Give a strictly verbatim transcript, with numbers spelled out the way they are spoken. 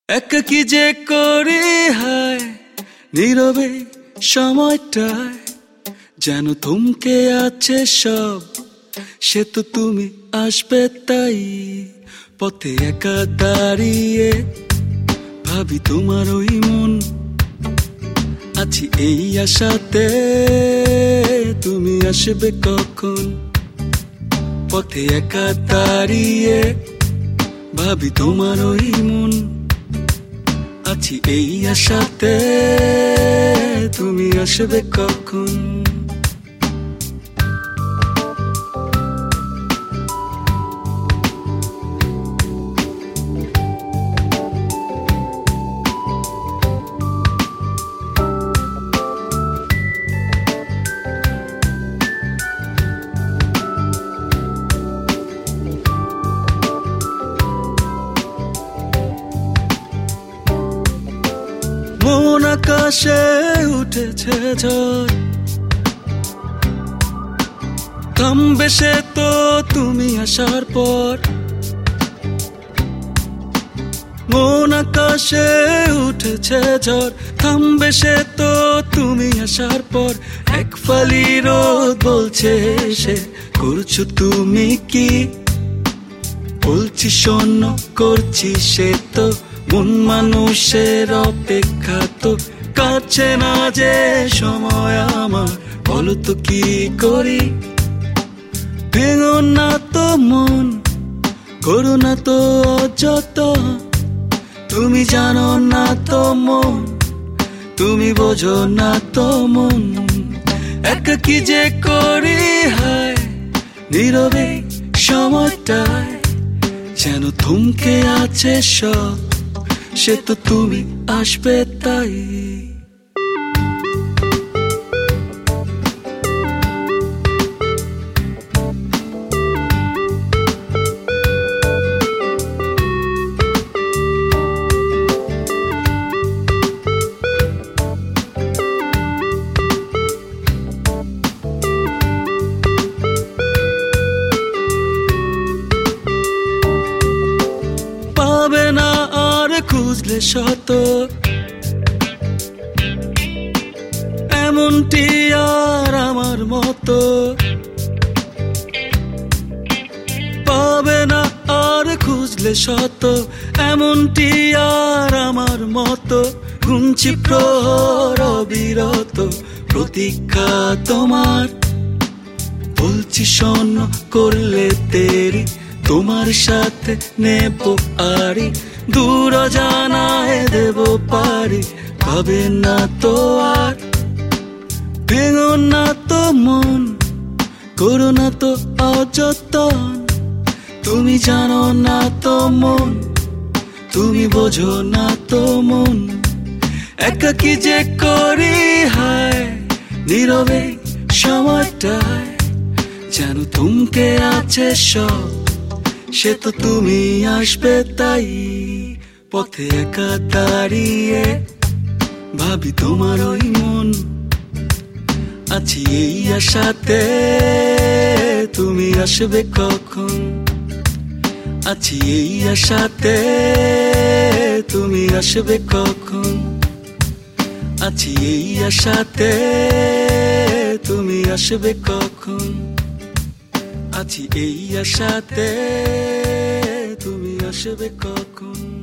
একাকী যে করি হায় নীরবে সময়টায় যেন থমকে আছে সব, সে তো তুমি আসবে তাই। পথে একা দাঁড়িয়ে ভাবি তোমার ওই মন, আছি এই আশাতে তুমি আসবে কখন। পথে একা দাঁড়িয়ে ভাবি তোমার ওই মন, আছি এই আশাতে তুমি আসবে কখন। মন আকাশে উঠেছে ঝড়, থামবে সে তো তুমি আসার পর। মন আকাশে উঠেছে ঝড়, থামবে সে তো তুমি আসার পর। এক ফালি রোদ বলছে সে করছো তুমি কি, বলছি শোন করছি সে তো মন মানুষের অপেক্ষা তো কাছে না যে সময় আমার, বলো তো কি করি। ভেঙো না তো মন, করো না তো অযত্ন, তুমি জানো না তো মন, তুমি বোঝো না তো মন। একাকী যে করি হায় নীরবে সময়টায় যেন থমকে আছে সব, সে তো তুমি আসবে তাই। পাবে না আর খুঁজলে শত, এমনটি আর আমার মতো। পাবে না আর খুঁজলে শত, এমনটি আর আমার মতো। গুনছি প্রহর অবিরত প্রতীক্ষা তোমার, বলছি শোন করলে দেরি তোমার সাথে নেব আরি। দূর জানায় দেব পারি, পাবে না তো আর। ভেঙো না তো মন, করো না তো অযত্ন, তুমি জানো না তো মন, তুমি বোঝো না তো মন। একাকী যে করি হায় নীরবে সময়টায় যেন থমকে আছে সব, সে তো তুমি আসবে তাই। পথে একা দাঁড়িয়ে ভাবি তোমার ওই মন, আছি এই আশাতে তুমি আসবে কখন। আছি এই আশাতে তুমি আসবে কখন। আছি এই আশাতে তুমি আসবে কখন। আছি এই আশাতে তুমি আসবে কখন।